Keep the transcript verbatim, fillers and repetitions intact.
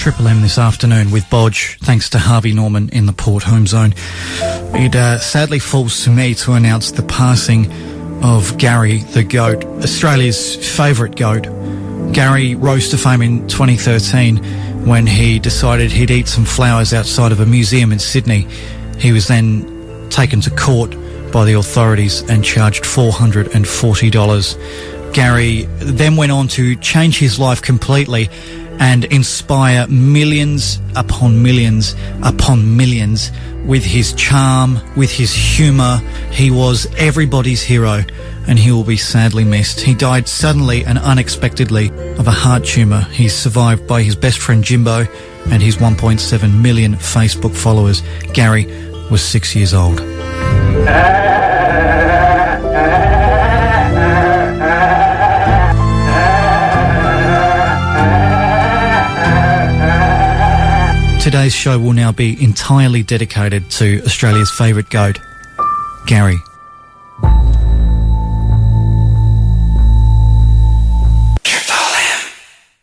Triple M this afternoon with Bodge, thanks to Harvey Norman in the Port Home Zone. It uh, sadly falls to me to announce the passing of Gary the Goat, Australia's favourite goat. Gary rose to fame in twenty thirteen when he decided he'd eat some flowers outside of a museum in Sydney. He was then taken to court by the authorities and charged four hundred forty dollars. Gary then went on to change his life completely and inspire millions upon millions upon millions with his charm, with his humour. He was everybody's hero, and he will be sadly missed. He died suddenly and unexpectedly of a heart tumour. He's survived by his best friend Jimbo and his one point seven million Facebook followers. Gary was six years old. Today's show will now be entirely dedicated to Australia's favourite goat, Gary.